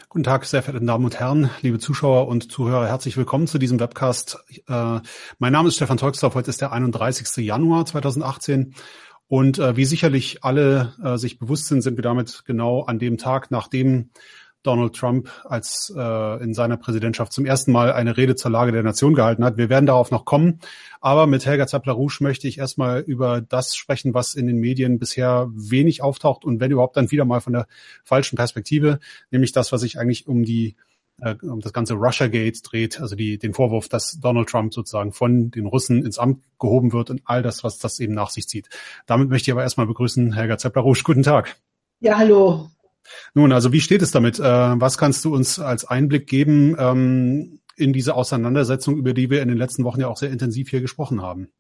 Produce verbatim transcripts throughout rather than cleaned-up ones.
Guten Tag, sehr verehrte Damen und Herren, liebe Zuschauer und Zuhörer, herzlich willkommen zu diesem Webcast. Äh, mein Name ist Stefan Tolksdorf, heute ist der einunddreißigste Januar zweitausendachtzehn und äh, wie sicherlich alle äh, sich bewusst sind, sind wir damit genau an dem Tag, nachdem Donald Trump als äh, in seiner Präsidentschaft zum ersten Mal eine Rede zur Lage der Nation gehalten hat. Wir werden darauf noch kommen, aber mit Helga Zappler-Rouge möchte ich erstmal über das sprechen, was in den Medien bisher wenig auftaucht und wenn überhaupt dann wieder mal von der falschen Perspektive, nämlich das, was sich eigentlich um die äh, um das ganze Russiagate dreht, also die den Vorwurf, dass Donald Trump sozusagen von den Russen ins Amt gehoben wird und all das, was das eben nach sich zieht. Damit möchte ich aber erstmal begrüßen Helga Zappler-Rouge. Guten Tag. Ja, hallo. Nun, also wie steht es damit? Äh, was kannst du uns als Einblick geben ähm, in diese Auseinandersetzung, über die wir in den letzten Wochen ja auch sehr intensiv hier gesprochen haben?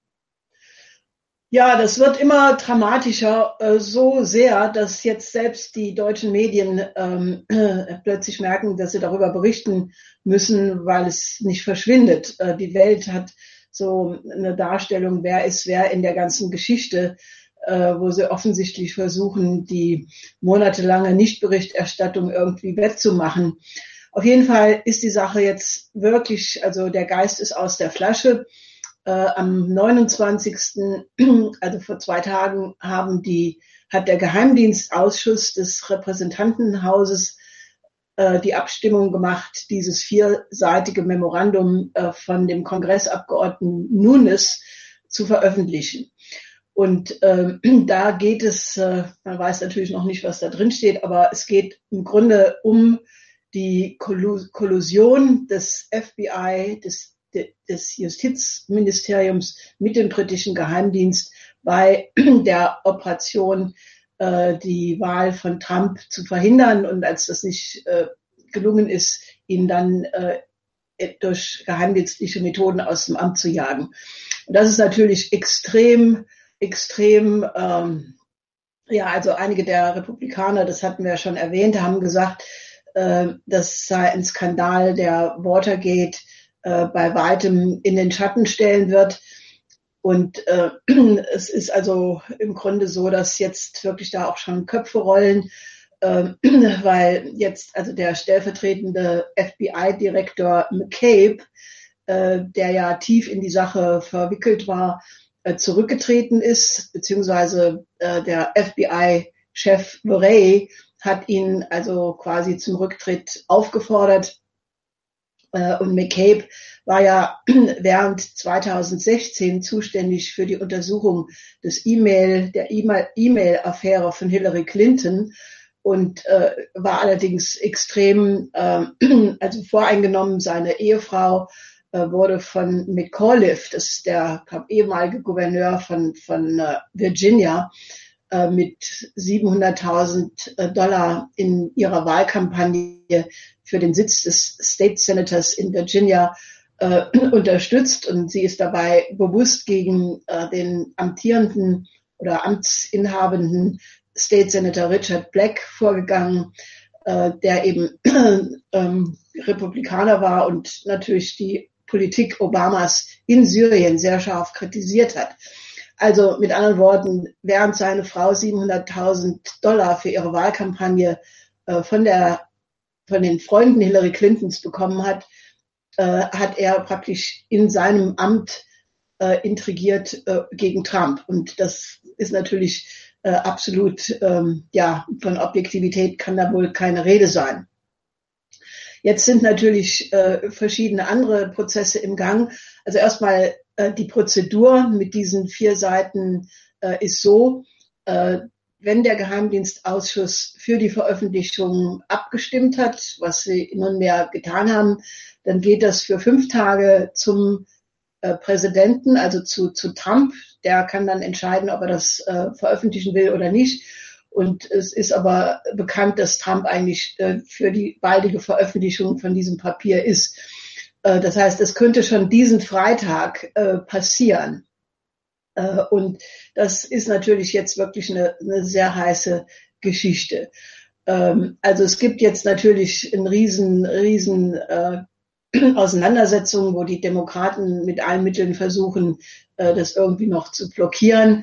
Ja, das wird immer dramatischer, äh, so sehr, dass jetzt selbst die deutschen Medien ähm, äh, plötzlich merken, dass sie darüber berichten müssen, weil es nicht verschwindet. Äh, die Welt hat so eine Darstellung, wer ist wer in der ganzen Geschichte, äh, wo sie offensichtlich versuchen, die monatelange Nichtberichterstattung irgendwie wettzumachen. Auf jeden Fall ist die Sache jetzt wirklich, also der Geist ist aus der Flasche. Äh, am neunundzwanzigsten, also vor zwei Tagen, haben die, hat der Geheimdienstausschuss des Repräsentantenhauses äh, die Abstimmung gemacht, dieses vierseitige Memorandum äh, von dem Kongressabgeordneten Nunes zu veröffentlichen. Und äh, da geht es, äh, man weiß natürlich noch nicht, was da drin steht, aber es geht im Grunde um die Kollusion des F B I, des, des Justizministeriums mit dem britischen Geheimdienst bei der Operation, äh, die Wahl von Trump zu verhindern. Und als das nicht äh, gelungen ist, ihn dann äh, durch geheimdienstliche Methoden aus dem Amt zu jagen. Und das ist natürlich extrem extrem, ähm, ja, also einige der Republikaner, das hatten wir ja schon erwähnt, haben gesagt, äh, das sei ein Skandal, der Watergate äh, bei weitem in den Schatten stellen wird. Und äh, es ist also im Grunde so, dass jetzt wirklich da auch schon Köpfe rollen, äh, weil jetzt also der stellvertretende F B I-Direktor McCabe, äh, der ja tief in die Sache verwickelt war, zurückgetreten ist, beziehungsweise äh, der F B I-Chef Wray hat ihn also quasi zum Rücktritt aufgefordert. Äh, und McCabe war ja während zweitausendsechzehn zuständig für die Untersuchung des E-Mail, der E-Mail-Affäre von Hillary Clinton und äh, war allerdings extrem, äh, also voreingenommen. Seine Ehefrau wurde von McAuliffe, das ist der glaub, ehemalige Gouverneur von, von uh, Virginia, uh, mit siebenhunderttausend Dollar in ihrer Wahlkampagne für den Sitz des State Senators in Virginia uh, unterstützt. Und sie ist dabei bewusst gegen uh, den amtierenden oder amtsinhabenden State Senator Richard Black vorgegangen, uh, der eben ähm, Republikaner war und natürlich die Politik Obamas in Syrien sehr scharf kritisiert hat. Also mit anderen Worten, während seine Frau siebenhunderttausend Dollar für ihre Wahlkampagne äh, von der von den Freunden Hillary Clintons bekommen hat, äh, hat er praktisch in seinem Amt äh, intrigiert äh, gegen Trump. Und das ist natürlich äh, absolut, ähm, ja, von Objektivität kann da wohl keine Rede sein. Jetzt sind natürlich äh, verschiedene andere Prozesse im Gang. Also erstmal äh, die Prozedur mit diesen vier Seiten äh, ist so, äh, wenn der Geheimdienstausschuss für die Veröffentlichung abgestimmt hat, was sie nunmehr getan haben, dann geht das für fünf Tage zum äh, Präsidenten, also zu, zu Trump. Der kann dann entscheiden, ob er das äh, veröffentlichen will oder nicht. Und es ist aber bekannt, dass Trump eigentlich äh, für die baldige Veröffentlichung von diesem Papier ist. Äh, das heißt, es könnte schon diesen Freitag äh, passieren. Äh, und das ist natürlich jetzt wirklich eine, eine sehr heiße Geschichte. Ähm, also es gibt jetzt natürlich eine riesen, riesen äh, Auseinandersetzung, wo die Demokraten mit allen Mitteln versuchen, äh, das irgendwie noch zu blockieren.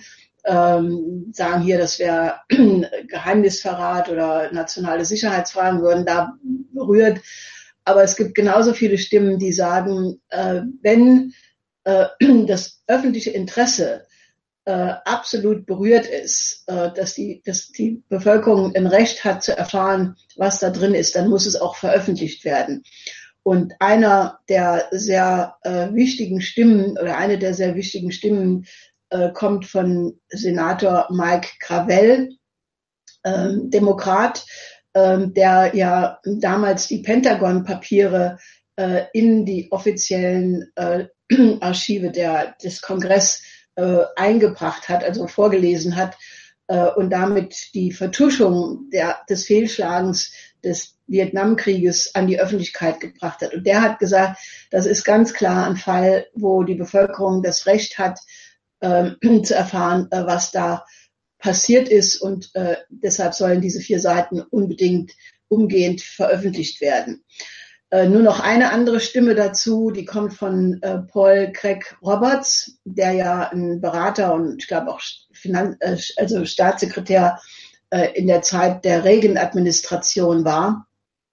ähm, sagen hier, das wäre Geheimnisverrat oder nationale Sicherheitsfragen würden da berührt. Aber es gibt genauso viele Stimmen, die sagen, äh, wenn äh, das öffentliche Interesse äh, absolut berührt ist, äh, dass die, dass die Bevölkerung ein Recht hat zu erfahren, was da drin ist, dann muss es auch veröffentlicht werden. Und einer der sehr äh, wichtigen Stimmen oder eine der sehr wichtigen Stimmen äh, kommt von Senator Mike Gravel, äh, Demokrat, äh, der ja damals die Pentagon-Papiere äh, in die offiziellen äh, Archive der, des Kongress äh, eingebracht hat, also vorgelesen hat äh, und damit die Vertuschung der, des Fehlschlagens des Vietnamkrieges an die Öffentlichkeit gebracht hat. Und der hat gesagt, das ist ganz klar ein Fall, wo die Bevölkerung das Recht hat, äh, zu erfahren, äh, was da passiert ist. Und äh, deshalb sollen diese vier Seiten unbedingt umgehend veröffentlicht werden. Äh, nur noch eine andere Stimme dazu, die kommt von äh, Paul Craig Roberts, der ja ein Berater und ich glaube auch Finan- äh, also Staatssekretär äh, in der Zeit der Reagan-Administration war.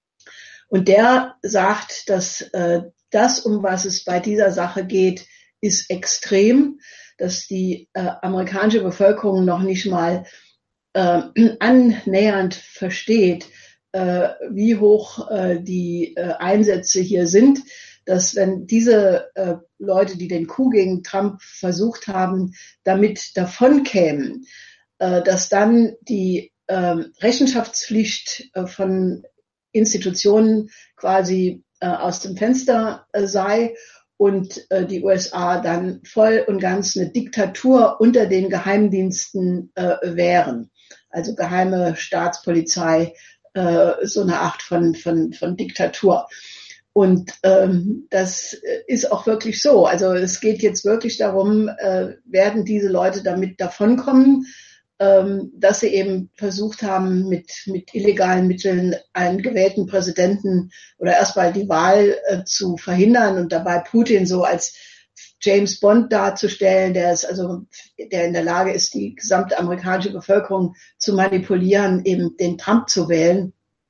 Und der sagt, dass äh, das, um was es bei dieser Sache geht, ist extrem, dass die äh, amerikanische Bevölkerung noch nicht mal äh, annähernd versteht, äh, wie hoch äh, die äh, Einsätze hier sind, dass wenn diese äh, Leute, die den Coup gegen Trump versucht haben, damit davonkämen, äh, dass dann die äh, Rechenschaftspflicht äh, von Institutionen quasi äh, aus dem Fenster äh, sei und äh, die U S A dann voll und ganz eine Diktatur unter den Geheimdiensten äh, wären. Also geheime Staatspolizei, äh, so eine Art von, von, von Diktatur. Und ähm, das ist auch wirklich so. Also es geht jetzt wirklich darum, äh, werden diese Leute damit davonkommen, ähm, dass sie eben versucht haben, mit, mit illegalen Mitteln einen gewählten Präsidenten oder erstmal die Wahl äh, zu verhindern und dabei Putin so als James Bond darzustellen, der ist also, der in der Lage ist, die gesamte amerikanische Bevölkerung zu manipulieren, eben den Trump zu wählen.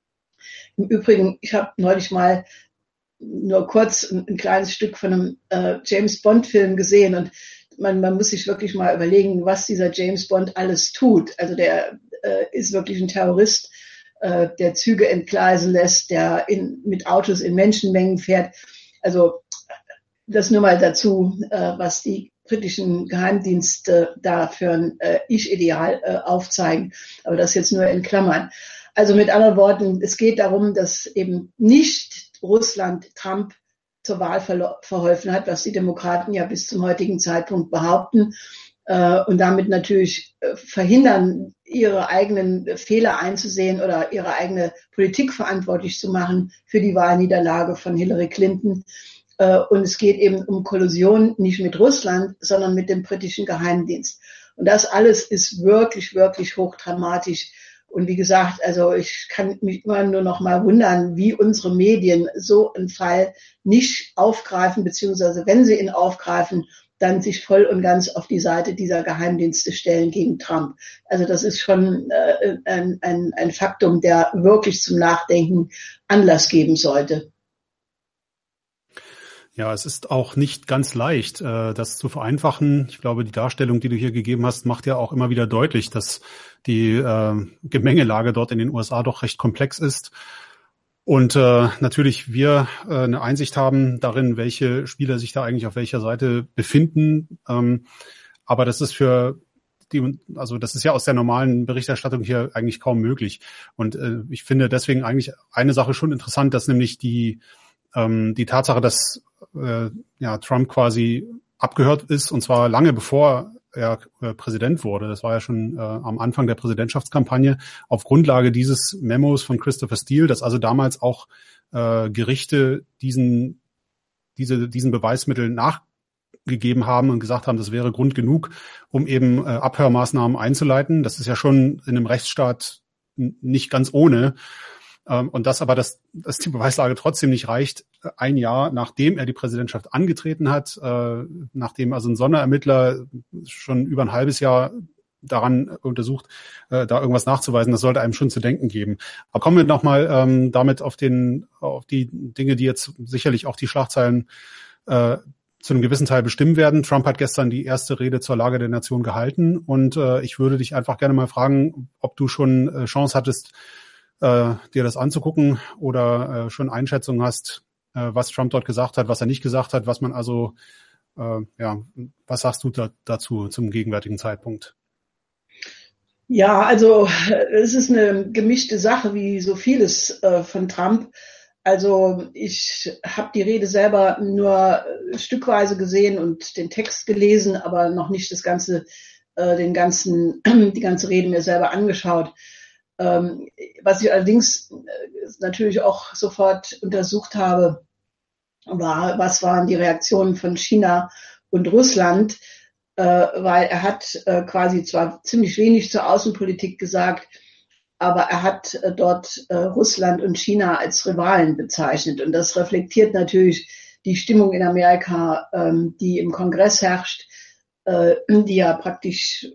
Im Übrigen, ich habe neulich mal nur kurz ein, ein kleines Stück von einem äh, James Bond Film gesehen und man, man muss sich wirklich mal überlegen, was dieser James Bond alles tut. Also der äh, ist wirklich ein Terrorist, äh, der Züge entgleisen lässt, der in, mit Autos in Menschenmengen fährt. Also das nur mal dazu, äh, was die britischen Geheimdienste da für ein äh, Ich-Ideal äh, aufzeigen. Aber das jetzt nur in Klammern. Also mit anderen Worten, es geht darum, dass eben nicht Russland Trump zur Wahl ver- verholfen hat, was die Demokraten ja bis zum heutigen Zeitpunkt behaupten äh, und damit natürlich äh, verhindern, ihre eigenen Fehler einzusehen oder ihre eigene Politik verantwortlich zu machen für die Wahlniederlage von Hillary Clinton. Äh, und es geht eben um Kollusion nicht mit Russland, sondern mit dem britischen Geheimdienst. Und das alles ist wirklich, wirklich hochdramatisch. Und wie gesagt, also ich kann mich immer nur noch mal wundern, wie unsere Medien so einen Fall nicht aufgreifen, beziehungsweise wenn sie ihn aufgreifen, dann sich voll und ganz auf die Seite dieser Geheimdienste stellen gegen Trump. Also das ist schon äh, ein, ein, ein Faktum, der wirklich zum Nachdenken Anlass geben sollte. Ja, es ist auch nicht ganz leicht, äh, das zu vereinfachen. Ich glaube, die Darstellung, die du hier gegeben hast, macht ja auch immer wieder deutlich, dass die äh, Gemengelage dort in den U S A doch recht komplex ist. Und äh, natürlich wir äh, eine Einsicht haben darin, welche Spieler sich da eigentlich auf welcher Seite befinden. Ähm, aber das ist für die, also das ist ja aus der normalen Berichterstattung hier eigentlich kaum möglich. Und äh, ich finde deswegen eigentlich eine Sache schon interessant, dass nämlich die ähm, die Tatsache, dass äh, ja Trump quasi abgehört ist, und zwar lange bevor er äh, Präsident wurde. Das war ja schon äh, am Anfang der Präsidentschaftskampagne auf Grundlage dieses Memos von Christopher Steele, dass also damals auch äh, Gerichte diesen diese diesen Beweismitteln nachgegeben haben und gesagt haben, das wäre Grund genug, um eben äh, Abhörmaßnahmen einzuleiten. Das ist ja schon in einem Rechtsstaat n- nicht ganz ohne. Ähm, und dass aber das, dass die Beweislage trotzdem nicht reicht, ein Jahr nachdem er die Präsidentschaft angetreten hat, äh, nachdem also ein Sonderermittler schon über ein halbes Jahr daran untersucht, äh, da irgendwas nachzuweisen. Das sollte einem schon zu denken geben. Aber kommen wir nochmal ähm, damit auf den, auf die Dinge, die jetzt sicherlich auch die Schlagzeilen äh, zu einem gewissen Teil bestimmen werden. Trump hat gestern die erste Rede zur Lage der Nation gehalten und äh, ich würde dich einfach gerne mal fragen, ob du schon äh, Chance hattest, äh, dir das anzugucken oder äh, schon Einschätzungen hast, äh, was Trump dort gesagt hat, was er nicht gesagt hat, was man also, äh, ja, was sagst du da, dazu zum gegenwärtigen Zeitpunkt? Ja, also es ist eine gemischte Sache, wie so vieles äh, von Trump. Also ich habe die Rede selber nur stückweise gesehen und den Text gelesen, aber noch nicht das ganze, äh, den ganzen, die ganze Rede mir selber angeschaut. Ähm, was ich allerdings äh, natürlich auch sofort untersucht habe, war, was waren die Reaktionen von China und Russland, äh, weil er hat äh, quasi zwar ziemlich wenig zur Außenpolitik gesagt, aber er hat äh, dort äh, Russland und China als Rivalen bezeichnet. Und das reflektiert natürlich die Stimmung in Amerika, ähm, die im Kongress herrscht, äh, die ja praktisch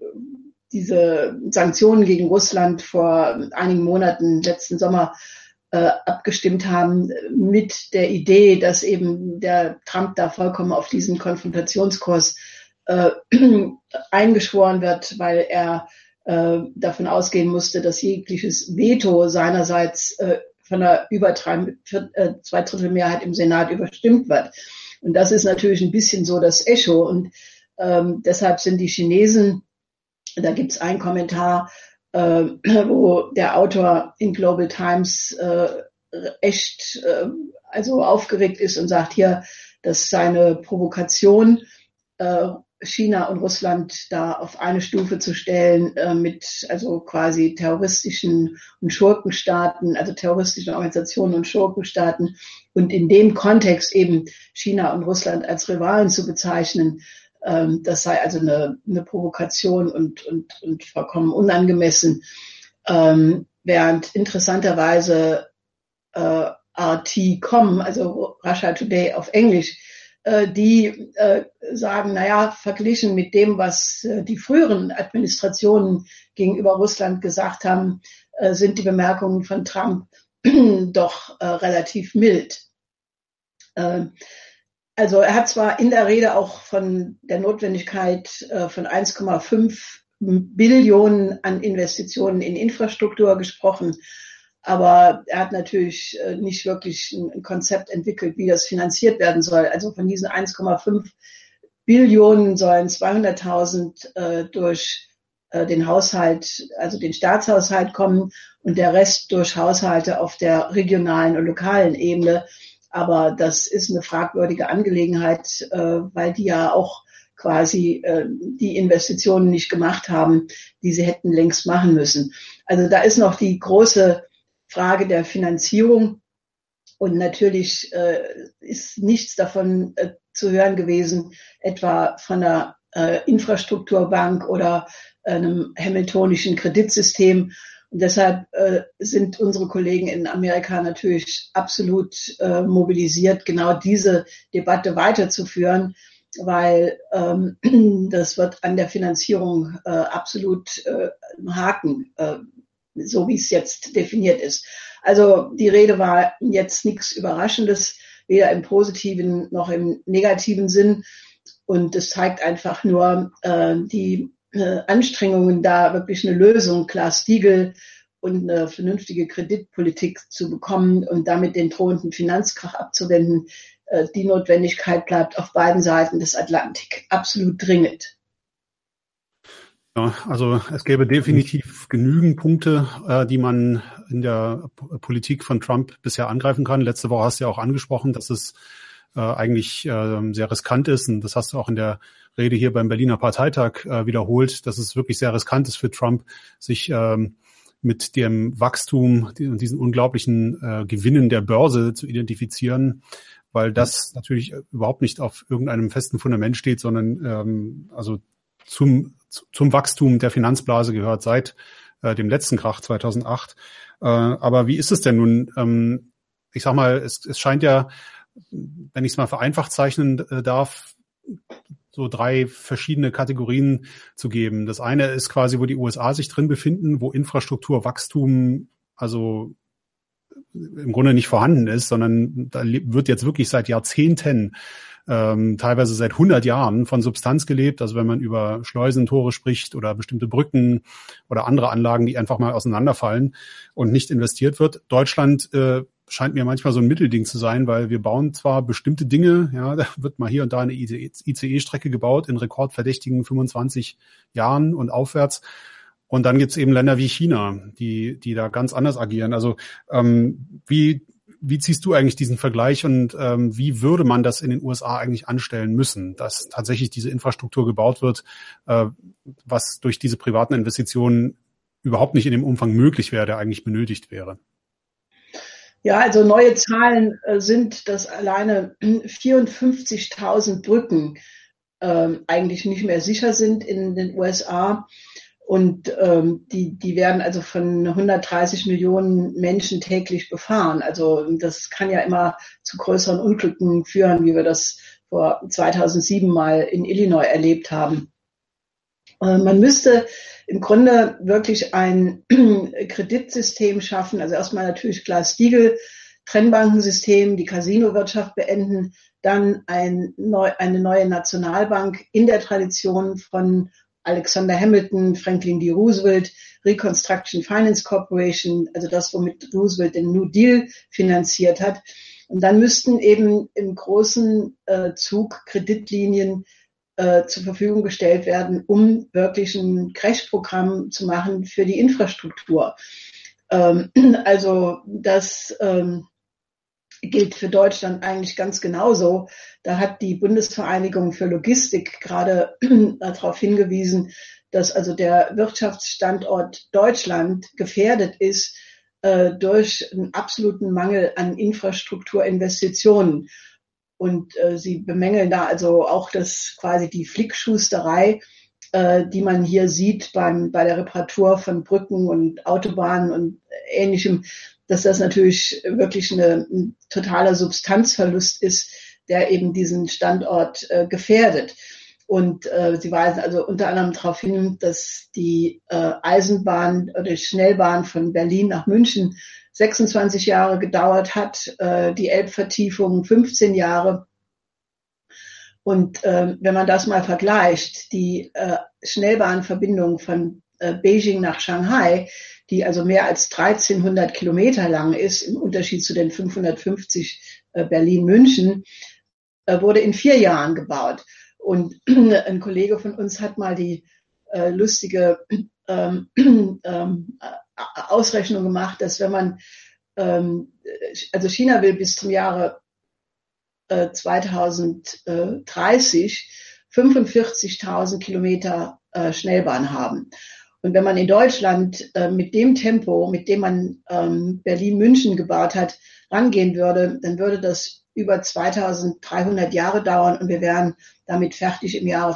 diese Sanktionen gegen Russland vor einigen Monaten, letzten Sommer, äh, abgestimmt haben, mit der Idee, dass eben der Trump da vollkommen auf diesen Konfrontationskurs äh, eingeschworen wird, weil er davon ausgehen musste, dass jegliches Veto seinerseits äh, von einer über drei, äh, zwei Drittel Mehrheit im Senat überstimmt wird. Und das ist natürlich ein bisschen so das Echo. Und ähm, deshalb sind die Chinesen, da gibt es einen Kommentar, äh, wo der Autor in Global Times äh, echt äh, also aufgeregt ist und sagt hier, dass seine Provokation, äh, China und Russland da auf eine Stufe zu stellen äh, mit also quasi terroristischen und Schurkenstaaten, also terroristischen Organisationen und Schurkenstaaten und in dem Kontext eben China und Russland als Rivalen zu bezeichnen, ähm, das sei also eine, eine Provokation und, und, und vollkommen unangemessen. Ähm, während interessanterweise äh, R T Punkt com, also Russia Today auf Englisch, die äh, sagen, naja, verglichen mit dem, was äh, die früheren Administrationen gegenüber Russland gesagt haben, äh, sind die Bemerkungen von Trump doch äh, relativ mild. Äh, also er hat zwar in der Rede auch von der Notwendigkeit äh, von eins Komma fünf Billionen an Investitionen in Infrastruktur gesprochen, aber er hat natürlich nicht wirklich ein Konzept entwickelt, wie das finanziert werden soll. Also von diesen eins Komma fünf Billionen sollen zweihunderttausend äh, durch äh, den Haushalt, also den Staatshaushalt kommen und der Rest durch Haushalte auf der regionalen und lokalen Ebene. Aber das ist eine fragwürdige Angelegenheit, äh, weil die ja auch quasi äh, die Investitionen nicht gemacht haben, die sie hätten längst machen müssen. Also da ist noch die große Frage der Finanzierung und natürlich äh, ist nichts davon äh, zu hören gewesen, etwa von einer äh, Infrastrukturbank oder einem hamiltonischen Kreditsystem. Und deshalb äh, sind unsere Kollegen in Amerika natürlich absolut äh, mobilisiert, genau diese Debatte weiterzuführen, weil ähm, das wird an der Finanzierung äh, absolut äh, haken, äh, so wie es jetzt definiert ist. Also die Rede war jetzt nichts Überraschendes, weder im positiven noch im negativen Sinn. Und es zeigt einfach nur äh, die äh, Anstrengungen, da wirklich eine Lösung, Glass-Steagall und eine vernünftige Kreditpolitik zu bekommen und damit den drohenden Finanzkrach abzuwenden. Äh, die Notwendigkeit bleibt auf beiden Seiten des Atlantik absolut dringend. Ja, also es gäbe definitiv genügend Punkte, äh, die man in der P- Politik von Trump bisher angreifen kann. Letzte Woche hast du ja auch angesprochen, dass es äh, eigentlich äh, sehr riskant ist. Und das hast du auch in der Rede hier beim Berliner Parteitag äh, wiederholt, dass es wirklich sehr riskant ist für Trump, sich ähm, mit dem Wachstum und diesen unglaublichen äh, Gewinnen der Börse zu identifizieren, weil das natürlich überhaupt nicht auf irgendeinem festen Fundament steht, sondern ähm, also zum zum Wachstum der Finanzblase gehört seit äh, dem letzten Krach zweitausendacht. Äh, aber wie ist es denn nun? Ähm, ich sag mal, es, es scheint ja, wenn ich es mal vereinfacht zeichnen äh, darf, so drei verschiedene Kategorien zu geben. Das eine ist quasi, wo die U S A sich drin befinden, wo Infrastrukturwachstum also im Grunde nicht vorhanden ist, sondern da wird jetzt wirklich seit Jahrzehnten, ähm, teilweise seit hundert Jahren von Substanz gelebt. Also wenn man über Schleusentore spricht oder bestimmte Brücken oder andere Anlagen, die einfach mal auseinanderfallen und nicht investiert wird. Deutschland äh, scheint mir manchmal so ein Mittelding zu sein, weil wir bauen zwar bestimmte Dinge, ja, da wird mal hier und da eine I C E-Strecke gebaut in rekordverdächtigen fünfundzwanzig Jahren und aufwärts. Und dann gibt's eben Länder wie China, die die da ganz anders agieren. Also ähm, wie wie ziehst du eigentlich diesen Vergleich und ähm, wie würde man das in den U S A eigentlich anstellen müssen, dass tatsächlich diese Infrastruktur gebaut wird, äh, was durch diese privaten Investitionen überhaupt nicht in dem Umfang möglich wäre, der eigentlich benötigt wäre? Ja, also neue Zahlen äh, sind, dass alleine vierundfünfzigtausend Brücken äh, eigentlich nicht mehr sicher sind in den U S A. Und ähm, die, die werden also von hundertdreißig Millionen Menschen täglich befahren. Also das kann ja immer zu größeren Unglücken führen, wie wir das vor zweitausendsieben mal in Illinois erlebt haben. Äh, man müsste im Grunde wirklich ein Kreditsystem schaffen. Also erstmal natürlich Glass-Steagall, Trennbankensystem, die Casino-Wirtschaft beenden, dann ein neu, eine neue Nationalbank in der Tradition von Alexander Hamilton, Franklin D. Roosevelt, Reconstruction Finance Corporation, also das, womit Roosevelt den New Deal finanziert hat. Und dann müssten eben im großen äh, Zug Kreditlinien äh, zur Verfügung gestellt werden, um wirklich ein Crash-Programm zu machen für die Infrastruktur. Ähm, also das ähm, gilt für Deutschland eigentlich ganz genauso. Da hat die Bundesvereinigung für Logistik gerade darauf hingewiesen, dass also der Wirtschaftsstandort Deutschland gefährdet ist äh, durch einen absoluten Mangel an Infrastrukturinvestitionen. Und äh, sie bemängeln da also auch das quasi die Flickschusterei, äh, die man hier sieht beim bei der Reparatur von Brücken und Autobahnen und Ähnlichem, dass das natürlich wirklich eine, ein totaler Substanzverlust ist, der eben diesen Standort äh, gefährdet. Und äh, sie weisen also unter anderem darauf hin, dass die äh, Eisenbahn oder die Schnellbahn von Berlin nach München sechsundzwanzig Jahre gedauert hat, äh, die Elbvertiefung fünfzehn Jahre. Und äh, wenn man das mal vergleicht, die äh, Schnellbahnverbindung von äh, Beijing nach Shanghai, die also mehr als dreizehnhundert Kilometer lang ist, im Unterschied zu den fünfhundertfünfzig äh, Berlin-München, äh, wurde in vier Jahren gebaut. Und ein Kollege von uns hat mal die äh, lustige ähm, ähm, Ausrechnung gemacht, dass wenn man, ähm, also China will bis zum Jahre äh, zweitausenddreißig fünfundvierzigtausend Kilometer äh, Schnellbahn haben. Und wenn man in Deutschland äh, mit dem Tempo, mit dem man ähm, Berlin-München gebaut hat, rangehen würde, dann würde das über zweitausenddreihundert Jahre dauern und wir wären damit fertig im Jahre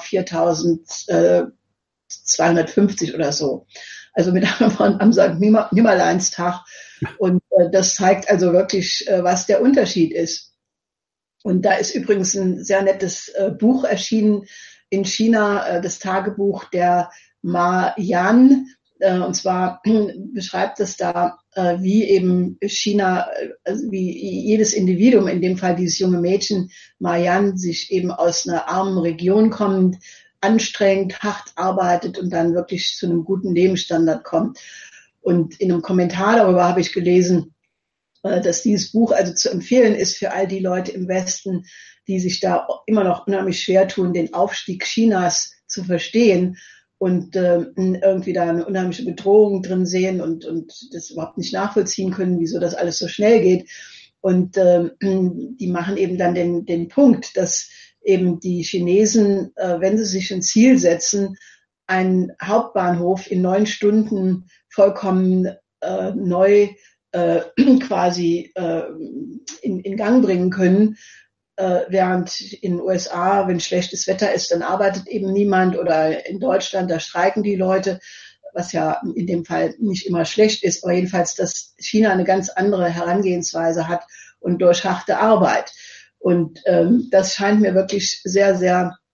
viertausendzweihundertfünfzig oder so. Also mit anderen Worten am Sankt Nimmerleinstag. Und äh, das zeigt also wirklich, äh, was der Unterschied ist. Und da ist übrigens ein sehr nettes äh, Buch erschienen in China, äh, das Tagebuch der Ma Yan. Äh, und zwar beschreibt es da, äh, wie eben China, also wie jedes Individuum, in dem Fall dieses junge Mädchen Ma Yan, sich eben aus einer armen Region kommend, anstrengt, hart arbeitet und dann wirklich zu einem guten Lebensstandard kommt. Und in einem Kommentar darüber habe ich gelesen, äh, dass dieses Buch also zu empfehlen ist für all die Leute im Westen, die sich da immer noch unheimlich schwer tun, den Aufstieg Chinas zu verstehen und äh, irgendwie da eine unheimliche Bedrohung drin sehen und, und das überhaupt nicht nachvollziehen können, wieso das alles so schnell geht. Und äh, die machen eben dann den, den Punkt, dass eben die Chinesen, äh, wenn sie sich ein Ziel setzen, einen Hauptbahnhof in neun Stunden vollkommen äh, neu äh, quasi äh, in, in Gang bringen können, äh, während in den U S A, wenn schlechtes Wetter ist, dann arbeitet eben niemand, oder in Deutschland, da streiken die Leute, was ja in dem Fall nicht immer schlecht ist, aber jedenfalls, dass China eine ganz andere Herangehensweise hat und durch harte Arbeit. Und ähm, das scheint mir wirklich sehr, sehr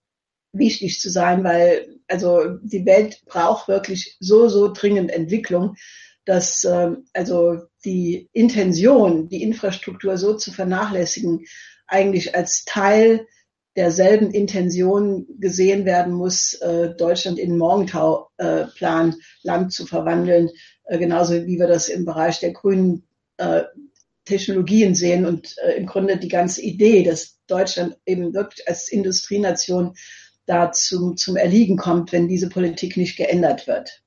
wichtig zu sein, weil also die Welt braucht wirklich so, so dringend Entwicklung, dass äh, also die Intention, die Infrastruktur so zu vernachlässigen, eigentlich als Teil derselben Intention gesehen werden muss, äh, Deutschland in Morgenthau-Plan äh, Land zu verwandeln, äh, genauso wie wir das im Bereich der grünen äh, Technologien sehen und äh, im Grunde die ganze Idee, dass Deutschland eben wirklich als Industrienation da zum, zum Erliegen kommt, wenn diese Politik nicht geändert wird.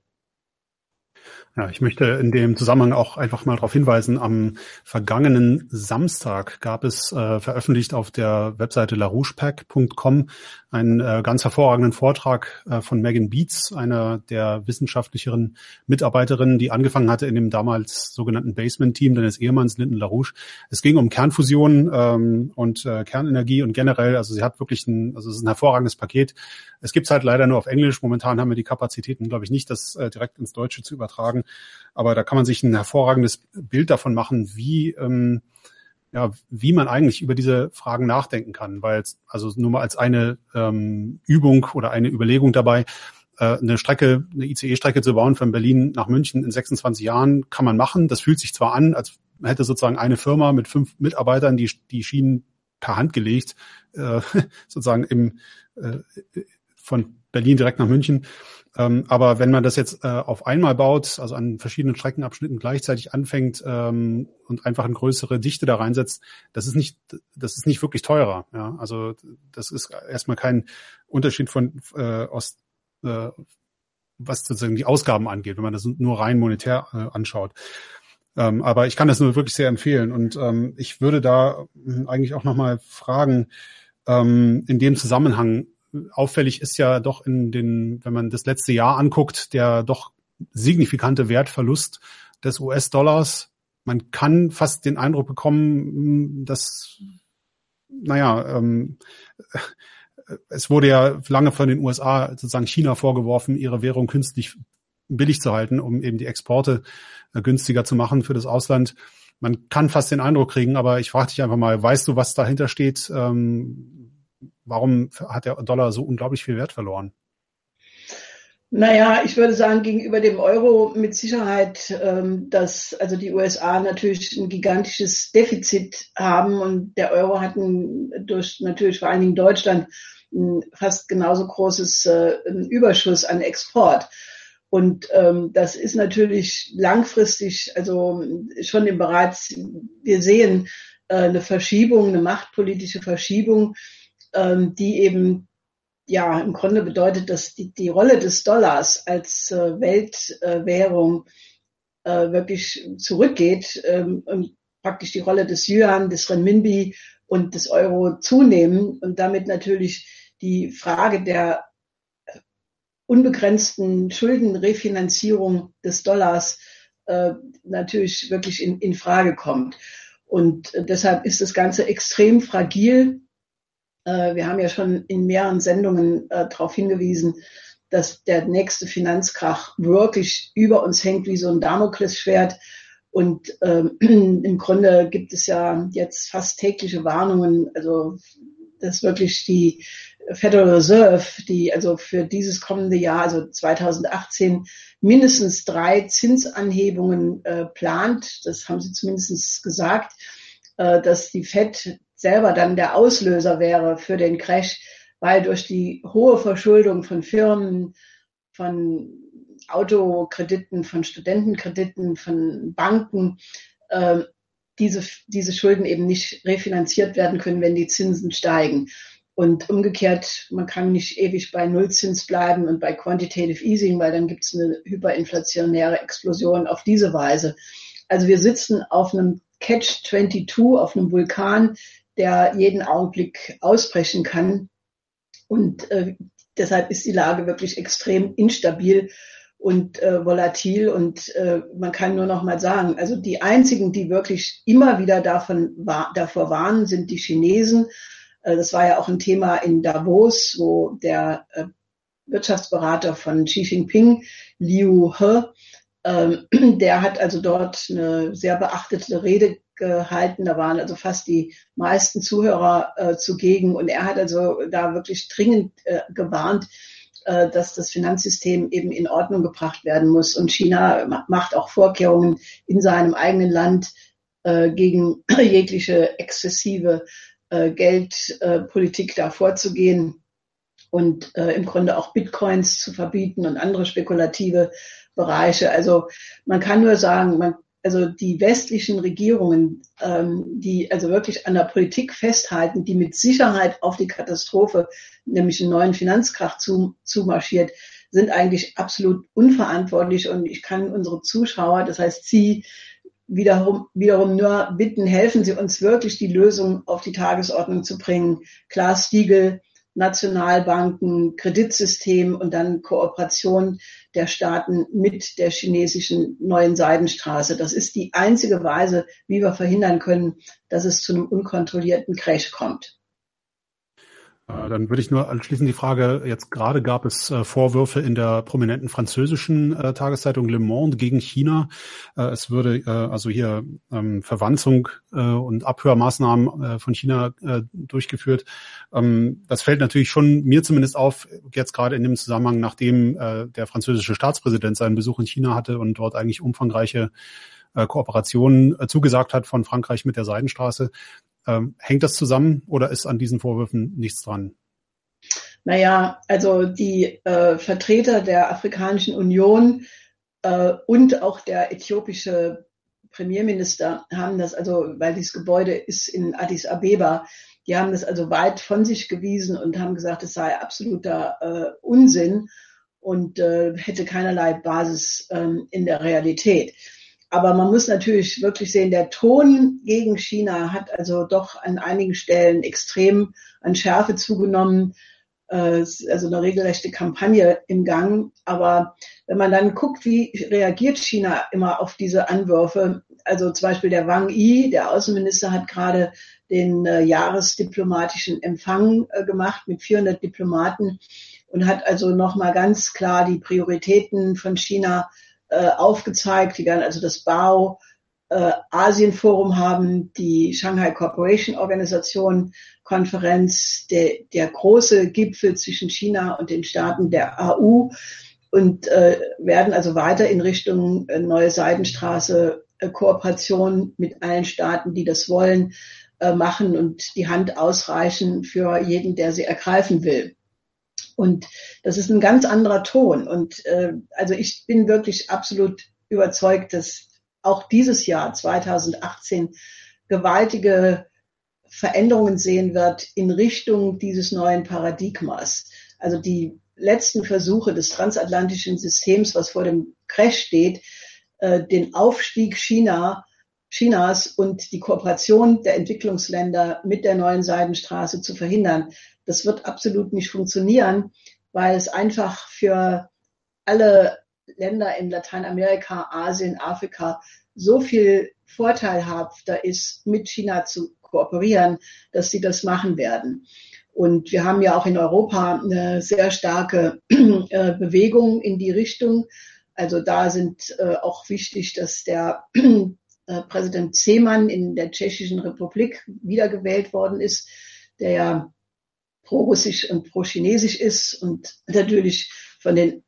Ja, ich möchte in dem Zusammenhang auch einfach mal darauf hinweisen, am vergangenen Samstag gab es äh, veröffentlicht auf der Webseite larouchepack punkt com einen äh, ganz hervorragenden Vortrag äh, von Megan Beats, einer der wissenschaftlicheren Mitarbeiterinnen, die angefangen hatte in dem damals sogenannten Basement-Team deines Ehemanns Lyndon LaRouche. Es ging um Kernfusion ähm, und äh, Kernenergie und generell, also sie hat wirklich ein, also es ist ein hervorragendes Paket. Es gibt's halt leider nur auf Englisch. Momentan haben wir die Kapazitäten, glaube ich, nicht, das äh, direkt ins Deutsche zu übertragen. Aber da kann man sich ein hervorragendes Bild davon machen, wie ähm, ja, wie man eigentlich über diese Fragen nachdenken kann, weil also nur mal als eine ähm, Übung oder eine Überlegung dabei, äh, eine Strecke, eine I C E-Strecke zu bauen von Berlin nach München in sechsundzwanzig Jahren kann man machen. Das fühlt sich zwar an, als hätte sozusagen eine Firma mit fünf Mitarbeitern die die Schienen per Hand gelegt, äh, sozusagen im äh, von Berlin direkt nach München. Ähm, aber wenn man das jetzt äh, auf einmal baut, also an verschiedenen Streckenabschnitten gleichzeitig anfängt ähm, und einfach eine größere Dichte da reinsetzt, das ist nicht, das ist nicht wirklich teurer. Ja, also das ist erstmal kein Unterschied von äh, aus, äh, was sozusagen die Ausgaben angeht, wenn man das nur rein monetär äh, anschaut. Ähm, aber ich kann das nur wirklich sehr empfehlen und ähm, ich würde da eigentlich auch nochmal fragen, ähm, in dem Zusammenhang. Auffällig ist ja doch in den, wenn man das letzte Jahr anguckt, der doch signifikante Wertverlust des U S-Dollars. Man kann fast den Eindruck bekommen, dass, naja, ähm, es wurde ja lange von den U S A sozusagen China vorgeworfen, ihre Währung künstlich billig zu halten, um eben die Exporte äh, günstiger zu machen für das Ausland. Man kann fast den Eindruck kriegen, aber ich frage dich einfach mal, weißt du, was dahinter steht? Ähm, Warum hat der Dollar so unglaublich viel Wert verloren? Naja, ich würde sagen, gegenüber dem Euro mit Sicherheit, ähm, dass also die U S A natürlich ein gigantisches Defizit haben und der Euro hat ein, durch natürlich vor allen Dingen Deutschland ein fast genauso großes äh, ein Überschuss an Export. Und ähm, das ist natürlich langfristig, also schon im Bereich, wir sehen äh, eine Verschiebung, eine machtpolitische Verschiebung, die eben ja im Grunde bedeutet, dass die, die Rolle des Dollars als äh, Weltwährung äh, wirklich zurückgeht ähm, und praktisch die Rolle des Yuan, des Renminbi und des Euro zunehmen und damit natürlich die Frage der unbegrenzten Schuldenrefinanzierung des Dollars äh, natürlich wirklich in, in Frage kommt. Und äh, deshalb ist das Ganze extrem fragil. Wir haben ja schon in mehreren Sendungen äh, darauf hingewiesen, dass der nächste Finanzkrach wirklich über uns hängt wie so ein Damoklesschwert. Und ähm, im Grunde gibt es ja jetzt fast tägliche Warnungen, also dass wirklich die Federal Reserve, die also für dieses kommende Jahr, also zweitausendachtzehn, mindestens drei Zinsanhebungen äh, plant. Das haben sie zumindest gesagt, äh, dass die Fed selber dann der Auslöser wäre für den Crash, weil durch die hohe Verschuldung von Firmen, von Autokrediten, von Studentenkrediten, von Banken, äh, diese, diese Schulden eben nicht refinanziert werden können, wenn die Zinsen steigen. Und umgekehrt, man kann nicht ewig bei Nullzins bleiben und bei Quantitative Easing, weil dann gibt es eine hyperinflationäre Explosion auf diese Weise. Also wir sitzen auf einem Catch zweiundzwanzig, auf einem Vulkan, der jeden Augenblick ausbrechen kann. Und äh, deshalb ist die Lage wirklich extrem instabil und äh, volatil. Und äh, man kann nur noch mal sagen, also die einzigen, die wirklich immer wieder davon wa- davor warnen, sind die Chinesen. Äh, das war ja auch ein Thema in Davos, wo der äh, Wirtschaftsberater von Xi Jinping, Liu He, Ähm, der hat also dort eine sehr beachtete Rede gehalten. Da waren also fast die meisten Zuhörer äh, zugegen. Und er hat also da wirklich dringend äh, gewarnt, äh, dass das Finanzsystem eben in Ordnung gebracht werden muss. Und China macht auch Vorkehrungen in seinem eigenen Land äh, gegen jegliche exzessive äh, Geldpolitik da vorzugehen und äh, im Grunde auch Bitcoins zu verbieten und andere spekulative Bereiche. Also man kann nur sagen, man, also die westlichen Regierungen, ähm, die also wirklich an der Politik festhalten, die mit Sicherheit auf die Katastrophe, nämlich einen neuen Finanzkrach zu, zumarschiert, sind eigentlich absolut unverantwortlich. Und ich kann unsere Zuschauer, das heißt Sie, wiederum, wiederum nur bitten, helfen Sie uns wirklich, die Lösung auf die Tagesordnung zu bringen. Glass-Steagall, Nationalbanken, Kreditsystem und dann Kooperation der Staaten mit der chinesischen neuen Seidenstraße. Das ist die einzige Weise, wie wir verhindern können, dass es zu einem unkontrollierten Crash kommt. Dann würde ich nur anschließend die Frage, jetzt gerade gab es äh, Vorwürfe in der prominenten französischen äh, Tageszeitung Le Monde gegen China. Äh, es würde äh, also hier ähm, Verwanzung äh, und Abhörmaßnahmen äh, von China äh, durchgeführt. Ähm, das fällt natürlich schon mir zumindest auf, jetzt gerade in dem Zusammenhang, nachdem äh, der französische Staatspräsident seinen Besuch in China hatte und dort eigentlich umfangreiche äh, Kooperationen äh, zugesagt hat von Frankreich mit der Seidenstraße. Ähm, hängt das zusammen oder ist an diesen Vorwürfen nichts dran? Naja, also die äh, Vertreter der Afrikanischen Union äh, und auch der äthiopische Premierminister haben das also, weil dieses Gebäude ist in Addis Abeba, die haben das also weit von sich gewiesen und haben gesagt, es sei absoluter äh, Unsinn und äh, hätte keinerlei Basis ähm, in der Realität. Aber man muss natürlich wirklich sehen, der Ton gegen China hat also doch an einigen Stellen extrem an Schärfe zugenommen. Äh, also eine regelrechte Kampagne im Gang. Aber wenn man dann guckt, wie reagiert China immer auf diese Anwürfe, also zum Beispiel der Wang Yi, der Außenminister, hat gerade den äh, jahresdiplomatischen Empfang äh, gemacht mit vierhundert Diplomaten und hat also nochmal ganz klar die Prioritäten von China aufgezeigt. Die werden also das B A O äh, Asien Forum haben, die Shanghai Cooperation Organisation Konferenz, der, der große Gipfel zwischen China und den Staaten der A U und äh, werden also weiter in Richtung äh, neue Seidenstraße äh, Kooperation mit allen Staaten, die das wollen, äh, machen und die Hand ausreichen für jeden, der sie ergreifen will. Und das ist ein ganz anderer Ton. Und äh, also ich bin wirklich absolut überzeugt, dass auch dieses Jahr zweitausendachtzehn gewaltige Veränderungen sehen wird in Richtung dieses neuen Paradigmas. Also die letzten Versuche des transatlantischen Systems, was vor dem Crash steht, äh, den Aufstieg China, Chinas und die Kooperation der Entwicklungsländer mit der neuen Seidenstraße zu verhindern. Das wird absolut nicht funktionieren, weil es einfach für alle Länder in Lateinamerika, Asien, Afrika so viel vorteilhafter ist, mit China zu kooperieren, dass sie das machen werden. Und wir haben ja auch in Europa eine sehr starke äh, Bewegung in die Richtung. Also da sind äh, auch wichtig, dass der äh, Präsident Zeman in der Tschechischen Republik wiedergewählt worden ist, der ja pro-russisch und pro-chinesisch ist und natürlich von den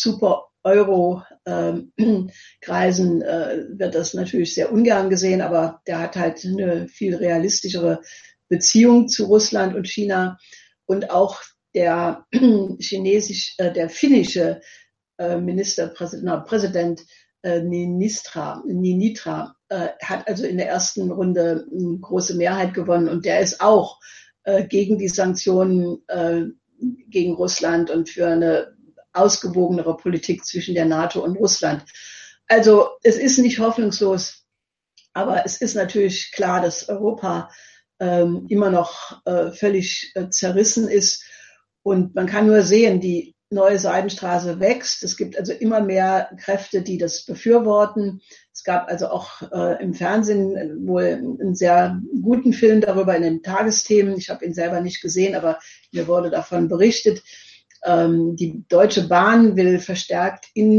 Super-Euro-Kreisen äh, wird das natürlich sehr ungern gesehen, aber der hat halt eine viel realistischere Beziehung zu Russland und China und auch der chinesisch, äh, der finnische äh, Ministerpräsident, no, Präsident äh, Niinistra, Niinistö äh, hat also in der ersten Runde eine große Mehrheit gewonnen und der ist auch gegen die Sanktionen äh, gegen Russland und für eine ausgewogenere Politik zwischen der NATO und Russland. Also es ist nicht hoffnungslos, aber es ist natürlich klar, dass Europa ähm, immer noch äh, völlig äh, zerrissen ist und man kann nur sehen, die neue Seidenstraße wächst. Es gibt also immer mehr Kräfte, die das befürworten. Es gab also auch äh, im Fernsehen wohl einen sehr guten Film darüber in den Tagesthemen. Ich habe ihn selber nicht gesehen, aber mir wurde davon berichtet. Ähm, die Deutsche Bahn will verstärkt in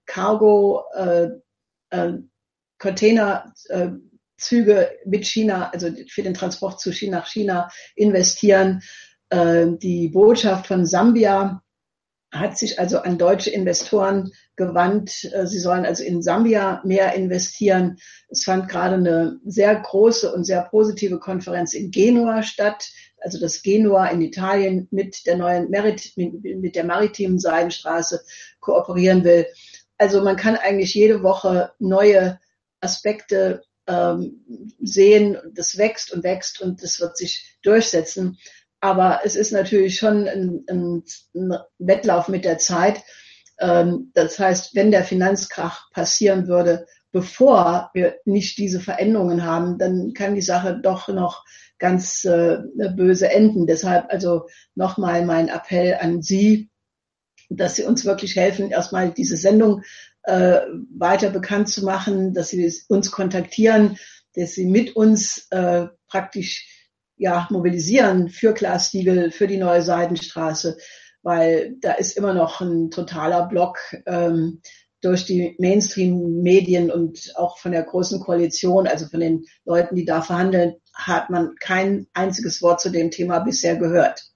Cargo, äh, äh, Containerzüge äh, mit China, also für den Transport zu China, nach China investieren. Äh, die Botschaft von Sambia hat sich also an deutsche Investoren gewandt. Sie sollen also in Sambia mehr investieren. Es fand gerade eine sehr große und sehr positive Konferenz in Genua statt. Also dass Genua in Italien mit der neuen Merit, mit der maritimen Seidenstraße kooperieren will. Also man kann eigentlich jede Woche neue Aspekte ähm, sehen. Das wächst und wächst und das wird sich durchsetzen. Aber es ist natürlich schon ein, ein, ein Wettlauf mit der Zeit. Ähm, das heißt, wenn der Finanzkrach passieren würde, bevor wir nicht diese Veränderungen haben, dann kann die Sache doch noch ganz äh, böse enden. Deshalb also nochmal mein Appell an Sie, dass Sie uns wirklich helfen, erstmal diese Sendung äh, weiter bekannt zu machen, dass Sie uns kontaktieren, dass Sie mit uns äh, praktisch ja, mobilisieren für Glass-Steagall, für die neue Seidenstraße, weil da ist immer noch ein totaler Block ähm, durch die Mainstream-Medien und auch von der Großen Koalition, also von den Leuten, die da verhandeln, hat man kein einziges Wort zu dem Thema bisher gehört.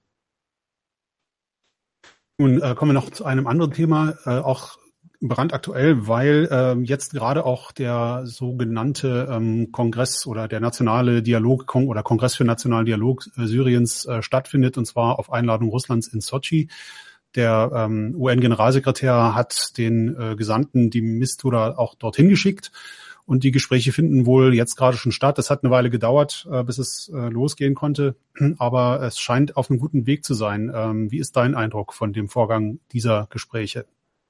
Nun äh, kommen wir noch zu einem anderen Thema, äh, auch brandaktuell, weil äh, jetzt gerade auch der sogenannte ähm, Kongress oder der nationale Dialog Kong oder Kongress für nationalen Dialog äh, Syriens äh, stattfindet, und zwar auf Einladung Russlands in Sotschi. Der ähm, U N-Generalsekretär hat den äh, Gesandten, die Mistura, auch dorthin geschickt. Und die Gespräche finden wohl jetzt gerade schon statt. Es hat eine Weile gedauert, äh, bis es äh, losgehen konnte. Aber es scheint auf einem guten Weg zu sein. Ähm, wie ist dein Eindruck von dem Vorgang dieser Gespräche?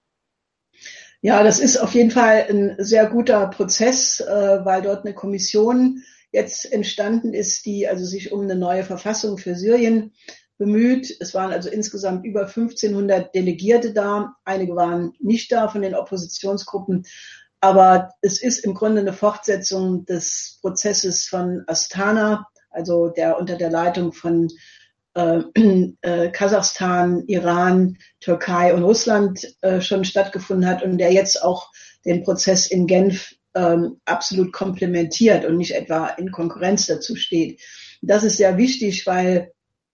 Ja, das ist auf jeden Fall ein sehr guter Prozess, äh, weil dort eine Kommission jetzt entstanden ist, die also sich um eine neue Verfassung für Syrien bemüht. Es waren also insgesamt über fünfzehnhundert Delegierte da. Einige waren nicht da von den Oppositionsgruppen. Aber es ist im Grunde eine Fortsetzung des Prozesses von Astana, also der unter der Leitung von äh, äh, Kasachstan, Iran, Türkei und Russland äh, schon stattgefunden hat und der jetzt auch den Prozess in Genf äh, absolut komplementiert und nicht etwa in Konkurrenz dazu steht. Das ist sehr wichtig, weil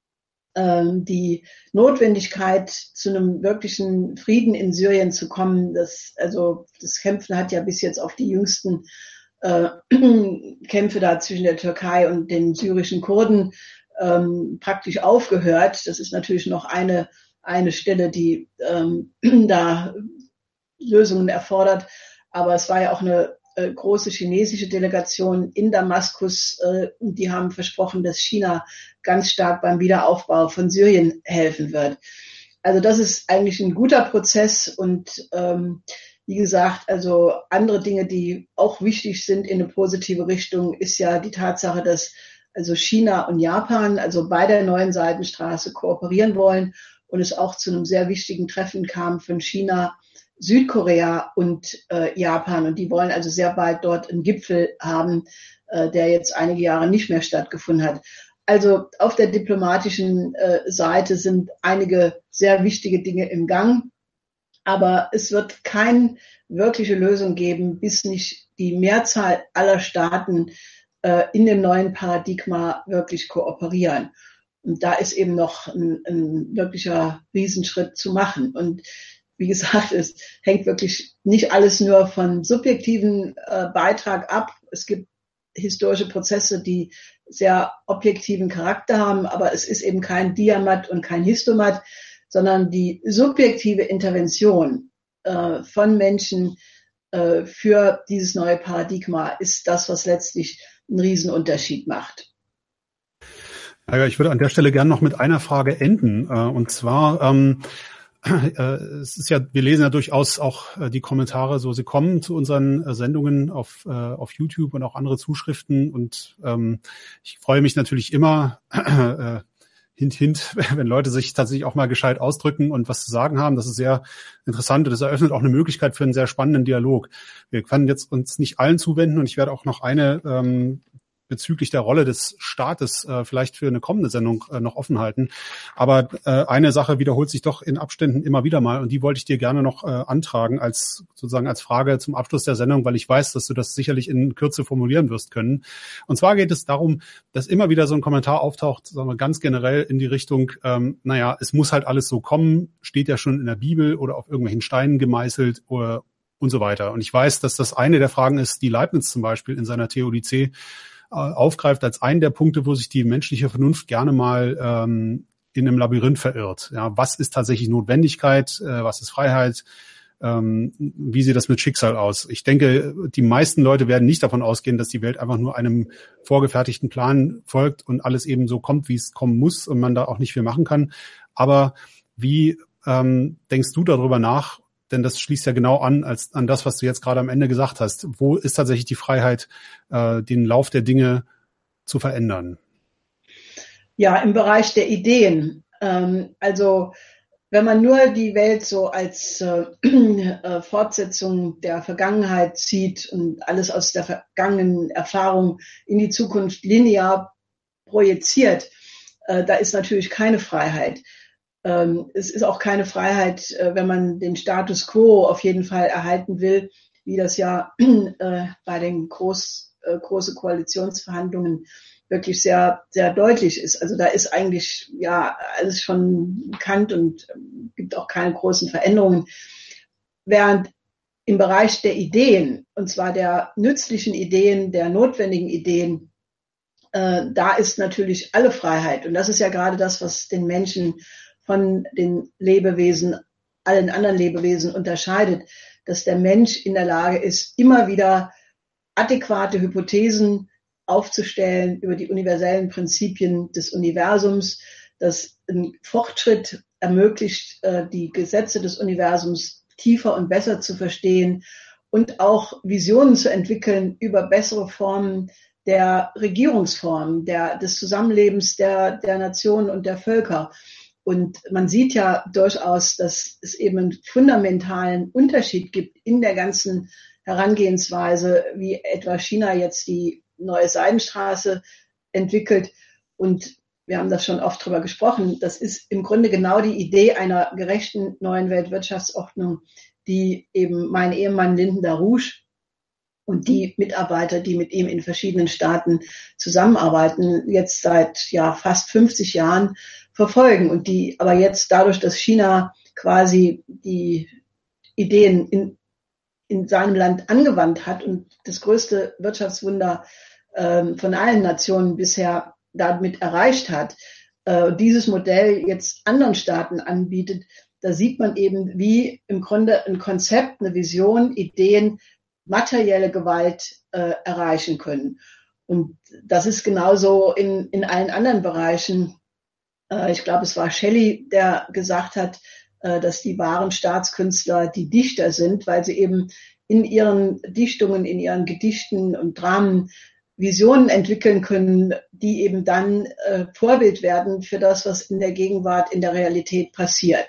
äh, die Notwendigkeit, zu einem wirklichen Frieden in Syrien zu kommen, das, also das Kämpfen hat ja bis jetzt auf die jüngsten äh, Kämpfe da zwischen der Türkei und den syrischen Kurden ähm, praktisch aufgehört. Das ist natürlich noch eine, eine Stelle, die ähm, da Lösungen erfordert. Aber es war ja auch eine äh, große chinesische Delegation in Damaskus. Äh, die haben versprochen, dass China ganz stark beim Wiederaufbau von Syrien helfen wird. Also das ist eigentlich ein guter Prozess und ähm, wie gesagt, also andere Dinge, die auch wichtig sind in eine positive Richtung, ist ja die Tatsache, dass also China und Japan, also bei der neuen Seidenstraße kooperieren wollen und es auch zu einem sehr wichtigen Treffen kam von China, Südkorea und äh, Japan. Und die wollen also sehr bald dort einen Gipfel haben, äh, der jetzt einige Jahre nicht mehr stattgefunden hat. Also auf der diplomatischen äh, Seite sind einige sehr wichtige Dinge im Gang. Aber es wird keine wirkliche Lösung geben, bis nicht die Mehrzahl aller Staaten äh, in dem neuen Paradigma wirklich kooperieren. Und da ist eben noch ein, ein wirklicher Riesenschritt zu machen. Und wie gesagt, es hängt wirklich nicht alles nur von subjektiven äh, Beitrag ab. Es gibt historische Prozesse, die sehr objektiven Charakter haben, aber es ist eben kein Diamat und kein Histomat, sondern die subjektive Intervention äh, von Menschen äh, für dieses neue Paradigma ist das, was letztlich einen Riesenunterschied macht. Ja, ich würde an der Stelle gerne noch mit einer Frage enden. Äh, und zwar, ähm, äh, es ist ja, wir lesen ja durchaus auch äh, die Kommentare, so sie kommen zu unseren äh, Sendungen auf äh, auf YouTube und auch andere Zuschriften. Und ähm, ich freue mich natürlich immer, äh, hint, hint, wenn Leute sich tatsächlich auch mal gescheit ausdrücken und was zu sagen haben. Das ist sehr interessant und das eröffnet auch eine Möglichkeit für einen sehr spannenden Dialog. Wir können jetzt uns nicht allen zuwenden und ich werde auch noch eine ähm, bezüglich der Rolle des Staates äh, vielleicht für eine kommende Sendung äh, noch offen halten. Aber äh, eine Sache wiederholt sich doch in Abständen immer wieder mal und die wollte ich dir gerne noch äh, antragen als sozusagen als Frage zum Abschluss der Sendung, weil ich weiß, dass du das sicherlich in Kürze formulieren wirst können. Und zwar geht es darum, dass immer wieder so ein Kommentar auftaucht, sagen wir ganz generell in die Richtung, ähm, naja, es muss halt alles so kommen, steht ja schon in der Bibel oder auf irgendwelchen Steinen gemeißelt oder und so weiter. Und ich weiß, dass das eine der Fragen ist, die Leibniz zum Beispiel in seiner Theodizee äh, aufgreift als einen der Punkte, wo sich die menschliche Vernunft gerne mal ähm, in einem Labyrinth verirrt. Ja, was ist tatsächlich Notwendigkeit? Äh, was ist Freiheit? Ähm, wie sieht das mit Schicksal aus? Ich denke, die meisten Leute werden nicht davon ausgehen, dass die Welt einfach nur einem vorgefertigten Plan folgt und alles eben so kommt, wie es kommen muss und man da auch nicht viel machen kann. Aber wie ähm, denkst du darüber nach? Denn das schließt ja genau an als an das, was du jetzt gerade am Ende gesagt hast. Wo ist tatsächlich die Freiheit, äh, den Lauf der Dinge zu verändern? Ja, im Bereich der Ideen. Ähm, also wenn man nur die Welt so als äh, äh, Fortsetzung der Vergangenheit sieht und alles aus der vergangenen Erfahrung in die Zukunft linear projiziert, äh, da ist natürlich keine Freiheit. Ähm, es ist auch keine Freiheit, äh, wenn man den Status quo auf jeden Fall erhalten will, wie das ja äh, bei den groß, äh, große Koalitionsverhandlungen wirklich sehr, sehr deutlich ist. Also da ist eigentlich ja alles schon bekannt und äh, gibt auch keine großen Veränderungen. Während im Bereich der Ideen, und zwar der nützlichen Ideen, der notwendigen Ideen, äh, da ist natürlich alle Freiheit. Und das ist ja gerade das, was den Menschen von den Lebewesen, allen anderen Lebewesen unterscheidet, dass der Mensch in der Lage ist, immer wieder adäquate Hypothesen aufzustellen über die universellen Prinzipien des Universums, dass ein Fortschritt ermöglicht, die Gesetze des Universums tiefer und besser zu verstehen und auch Visionen zu entwickeln über bessere Formen der Regierungsformen, der, des Zusammenlebens der, der Nationen und der Völker. Und man sieht ja durchaus, dass es eben einen fundamentalen Unterschied gibt in der ganzen Herangehensweise, wie etwa China jetzt die neue Seidenstraße entwickelt. Und wir haben das schon oft drüber gesprochen. Das ist im Grunde genau die Idee einer gerechten neuen Weltwirtschaftsordnung, die eben mein Ehemann Lyndon LaRouche und die Mitarbeiter, die mit ihm in verschiedenen Staaten zusammenarbeiten, jetzt seit ja fast fünfzig Jahren verfolgen und die aber jetzt dadurch, dass China quasi die Ideen in, in seinem Land angewandt hat und das größte Wirtschaftswunder ähm, von allen Nationen bisher damit erreicht hat, äh, dieses Modell jetzt anderen Staaten anbietet, da sieht man eben, wie im Grunde ein Konzept, eine Vision, Ideen, materielle Gewalt äh, erreichen können. Und das ist genauso in, in allen anderen Bereichen. Äh, ich glaube, es war Shelley, der gesagt hat, äh, dass die wahren Staatskünstler die Dichter sind, weil sie eben in ihren Dichtungen, in ihren Gedichten und Dramen Visionen entwickeln können, die eben dann äh, Vorbild werden für das, was in der Gegenwart, in der Realität passiert.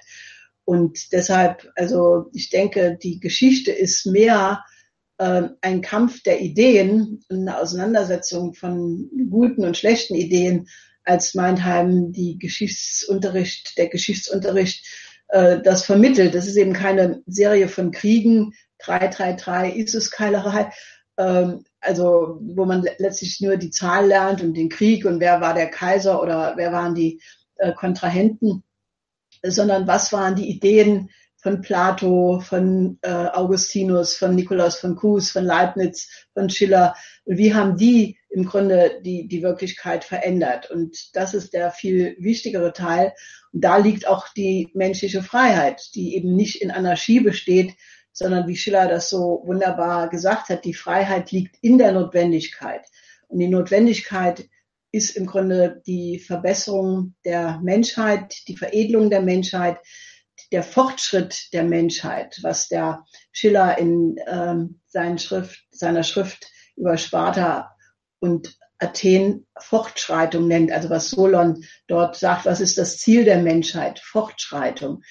Und deshalb, also ich denke, die Geschichte ist mehr äh, ein Kampf der Ideen, eine Auseinandersetzung von guten und schlechten Ideen, als Meintheim die Geschichtsunterricht, der Geschichtsunterricht äh, das vermittelt. Das ist eben keine Serie von Kriegen, drei drei drei, Isus-Keilerei, ähm, also wo man letztlich nur die Zahl lernt und den Krieg und wer war der Kaiser oder wer waren die äh, Kontrahenten, sondern was waren die Ideen von Plato, von äh, Augustinus, von Nikolaus von Kues, von Leibniz, von Schiller. Und wie haben die im Grunde die, die Wirklichkeit verändert? Und das ist der viel wichtigere Teil. Und da liegt auch die menschliche Freiheit, die eben nicht in Anarchie besteht, sondern wie Schiller das so wunderbar gesagt hat, die Freiheit liegt in der Notwendigkeit. Und die Notwendigkeit ist im Grunde die Verbesserung der Menschheit, die Veredelung der Menschheit, der Fortschritt der Menschheit, was der Schiller in ähm, seinen Schrift, seiner Schrift über Sparta und Athen Fortschreitung nennt, also was Solon dort sagt, was ist das Ziel der Menschheit? Fortschreitung.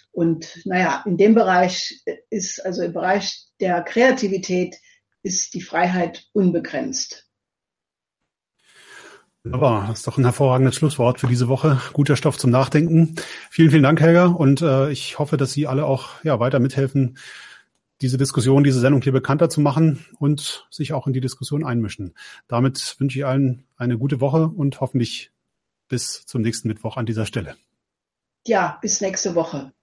Und naja, in dem Bereich ist, also im Bereich der Kreativität ist die Freiheit unbegrenzt. Aber das ist doch ein hervorragendes Schlusswort für diese Woche. Guter Stoff zum Nachdenken. Vielen, vielen Dank, Helga. Und äh, ich hoffe, dass Sie alle auch ja weiter mithelfen, diese Diskussion, diese Sendung hier bekannter zu machen und sich auch in die Diskussion einmischen. Damit wünsche ich allen eine gute Woche und hoffentlich bis zum nächsten Mittwoch an dieser Stelle. Ja, bis nächste Woche.